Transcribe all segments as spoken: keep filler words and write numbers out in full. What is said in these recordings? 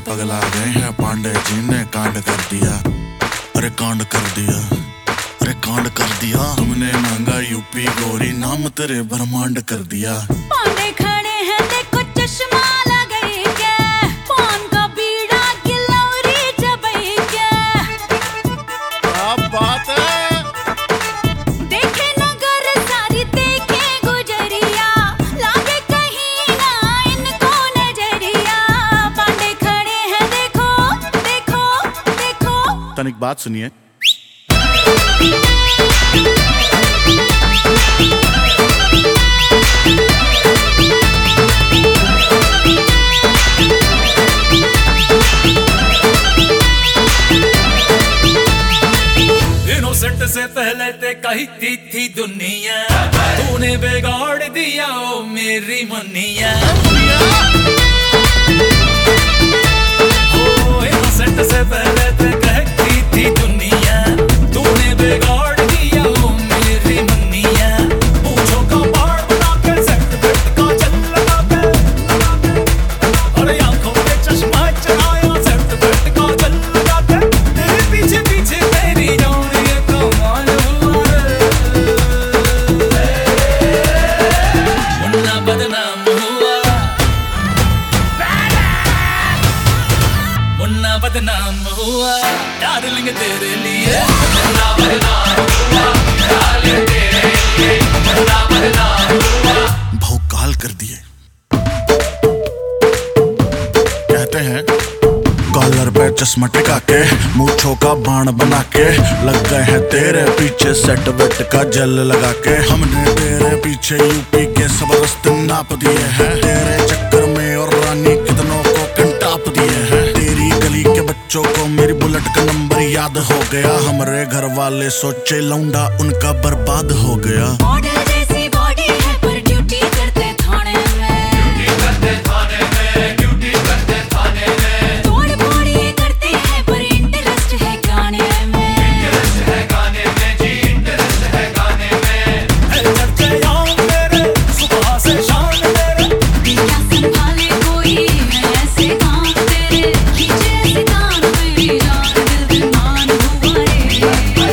पगला गए हैं, पांडे जी ने कांड कर दिया। अरे कांड कर दिया, अरे कांड कर दिया। तुमने मांगा यूपी गोरी, नाम तेरे ब्रह्मांड कर दिया। पांडे खड़े हैं देखो चश्मा लगाई के, पान का बीड़ा गिलौरी चबाई के। क्या बात है। देखे नगर सारी देखे गुजरिया, लागे कहीं ना इनको नजरिया। पांडे खड़े हैं देखो देखो देखो। तनिक बात सुनिए। इनोसेंट से पहले ते कहती थी दुनिया, तूने बिगाड़ दिया ओ मेरी मुन्निया। ओ इनोसेंट से पहले ते कहती थी दुनिया, तूने बिगाड़ दिया ओ मेरी मुन्निया। पूछो का बाढ़ बना के सेट बेट का चल लगा के, अरे आंखों पे चश्मा चढ़ाया सेट बेट का चल लगा के। तेरे पीछे पीछे तेरी जान बदनाम हुआ, मुन्ना बदनाम हुआ डार्लिंग तेरे लिए। मुन्ना बदनाम हुआ डार्लिंग तेरे लिए, मुन्ना बदनाम हुआ। भौकाल कर दिए। कहते हैं कॉलर पे चश्मा टिका के, मूंछों का बाण बना के, लग गए हैं तेरे पीछे सेट वेट का जल लगा के। हमने तेरे पीछे यूपी के सब रास्ते नाप दिए हैं, तेरे चक्कर में और रानी कितनों को कंटाप दिए हैं। तेरी गली के बच्चों को मेरी बुलेट का नंबर याद हो गया, हमारे घर वाले सोचे लौंडा उनका बर्बाद हो गया। मॉडल जैसी बॉडी है पर ड्यूटी करते थाने में, ड्यूटी करते थाने में, ड्यूटी करते थाने में। तोड़ फोड़ ये करते हैं पर इंटरेस्ट है गाने में, इंटरेस्ट है गाने में जी, इंटरेस्ट है गाने में। है चर्चे याद मेरे सुबह से शाम मेरे, क्या संभाले कोई है ऐसे काम तेरे। खींचे ऐसे कान मेरी जान, दिल बेईमान हुआ रे।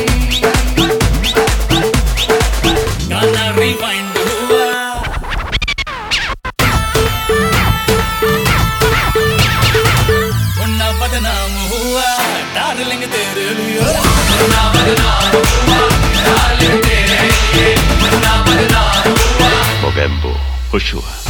गाना रिवाइंड हुआ। मुन्ना बदनाम हुआ डार्लिंग तेरे लिए। मुन्ना बदनाम हुआ डार्लिंग तेरे लिए, मुन्ना बदनाम हुआ। Mogembo, Joshua.